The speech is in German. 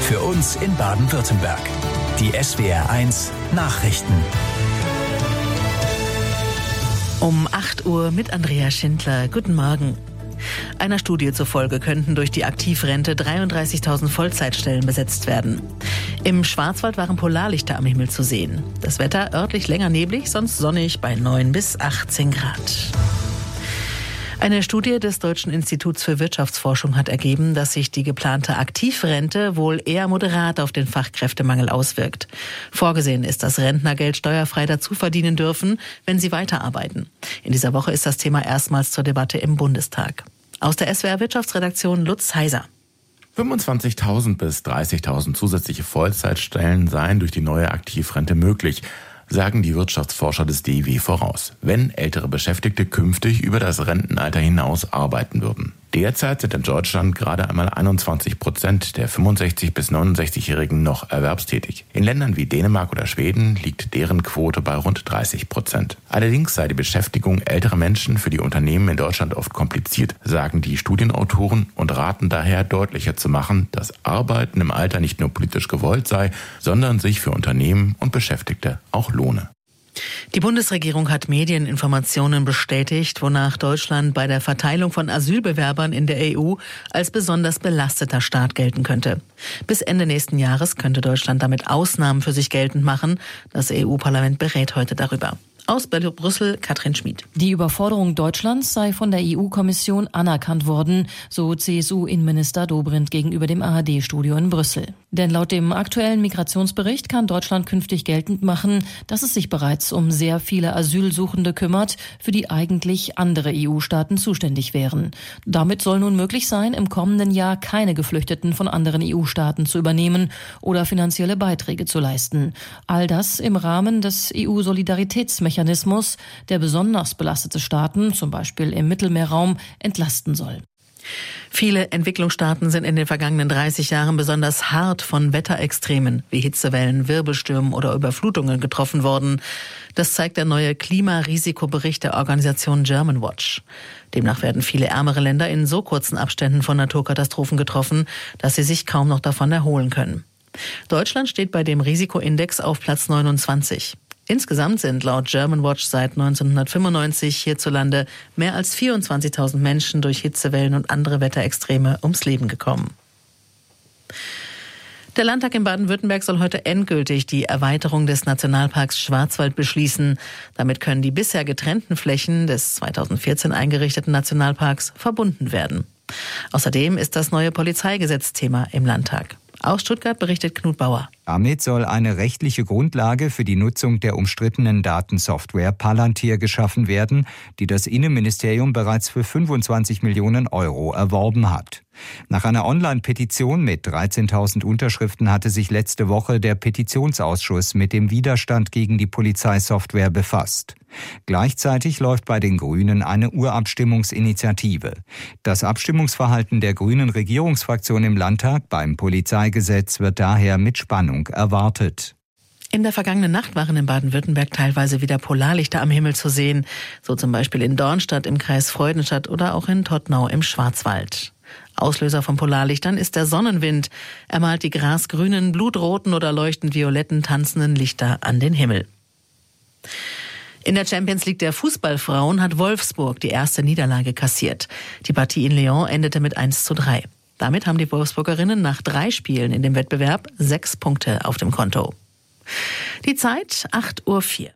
Für uns in Baden-Württemberg. Die SWR1 Nachrichten. Um 8 Uhr mit Andrea Schindler. Guten Morgen. Einer Studie zufolge könnten durch die Aktivrente 33.000 Vollzeitstellen besetzt werden. Im Schwarzwald waren Polarlichter am Himmel zu sehen. Das Wetter örtlich länger neblig, sonst sonnig bei 9 bis 18 Grad. Eine Studie des Deutschen Instituts für Wirtschaftsforschung hat ergeben, dass sich die geplante Aktivrente wohl eher moderat auf den Fachkräftemangel auswirkt. Vorgesehen ist, dass Rentner Geld steuerfrei dazu verdienen dürfen, wenn sie weiterarbeiten. In dieser Woche ist das Thema erstmals zur Debatte im Bundestag. Aus der SWR Wirtschaftsredaktion Lutz Heiser. 25.000 bis 30.000 zusätzliche Vollzeitstellen seien durch die neue Aktivrente möglich, sagen die Wirtschaftsforscher des DIW voraus, wenn ältere Beschäftigte künftig über das Rentenalter hinaus arbeiten würden. Derzeit sind in Deutschland gerade einmal 21% der 65- bis 69-Jährigen noch erwerbstätig. In Ländern wie Dänemark oder Schweden liegt deren Quote bei rund 30%. Allerdings sei die Beschäftigung älterer Menschen für die Unternehmen in Deutschland oft kompliziert, sagen die Studienautoren und raten daher deutlicher zu machen, dass Arbeiten im Alter nicht nur politisch gewollt sei, sondern sich für Unternehmen und Beschäftigte auch lohne. Die Bundesregierung hat Medieninformationen bestätigt, wonach Deutschland bei der Verteilung von Asylbewerbern in der EU als besonders belasteter Staat gelten könnte. Bis Ende nächsten Jahres könnte Deutschland damit Ausnahmen für sich geltend machen. Das EU-Parlament berät heute darüber. Aus Brüssel, Katrin Schmid. Die Überforderung Deutschlands sei von der EU-Kommission anerkannt worden, so CSU-Innenminister Dobrindt gegenüber dem ARD-Studio in Brüssel. Denn laut dem aktuellen Migrationsbericht kann Deutschland künftig geltend machen, dass es sich bereits um sehr viele Asylsuchende kümmert, für die eigentlich andere EU-Staaten zuständig wären. Damit soll nun möglich sein, im kommenden Jahr keine Geflüchteten von anderen EU-Staaten zu übernehmen oder finanzielle Beiträge zu leisten. All das im Rahmen des EU-Solidaritätsmechanismus, der besonders belastete Staaten, zum Beispiel im Mittelmeerraum, entlasten soll. Viele Entwicklungsstaaten sind in den vergangenen 30 Jahren besonders hart von Wetterextremen wie Hitzewellen, Wirbelstürmen oder Überflutungen getroffen worden. Das zeigt der neue Klimarisikobericht der Organisation Germanwatch. Demnach werden viele ärmere Länder in so kurzen Abständen von Naturkatastrophen getroffen, dass sie sich kaum noch davon erholen können. Deutschland steht bei dem Risikoindex auf Platz 29. Insgesamt sind laut Germanwatch seit 1995 hierzulande mehr als 24.000 Menschen durch Hitzewellen und andere Wetterextreme ums Leben gekommen. Der Landtag in Baden-Württemberg soll heute endgültig die Erweiterung des Nationalparks Schwarzwald beschließen. Damit können die bisher getrennten Flächen des 2014 eingerichteten Nationalparks verbunden werden. Außerdem ist das neue Polizeigesetz Thema im Landtag. Aus Stuttgart berichtet Knut Bauer. Damit soll eine rechtliche Grundlage für die Nutzung der umstrittenen Datensoftware Palantir geschaffen werden, die das Innenministerium bereits für 25 Millionen Euro erworben hat. Nach einer Online-Petition mit 13.000 Unterschriften hatte sich letzte Woche der Petitionsausschuss mit dem Widerstand gegen die Polizeisoftware befasst. Gleichzeitig läuft bei den Grünen eine Urabstimmungsinitiative. Das Abstimmungsverhalten der grünen Regierungsfraktion im Landtag beim Polizeigesetz wird daher mit Spannung erwartet. In der vergangenen Nacht waren in Baden-Württemberg teilweise wieder Polarlichter am Himmel zu sehen, so zum Beispiel in Dornstadt im Kreis Freudenstadt oder auch in Tottnau im Schwarzwald. Auslöser von Polarlichtern ist der Sonnenwind. Er malt die grasgrünen, blutroten oder leuchtend violetten tanzenden Lichter an den Himmel. In der Champions League der Fußballfrauen hat Wolfsburg die erste Niederlage kassiert. Die Partie in Lyon endete mit 1:3. Damit haben die Wolfsburgerinnen nach 3 Spielen in dem Wettbewerb 6 Punkte auf dem Konto. Die Zeit 8:04 Uhr.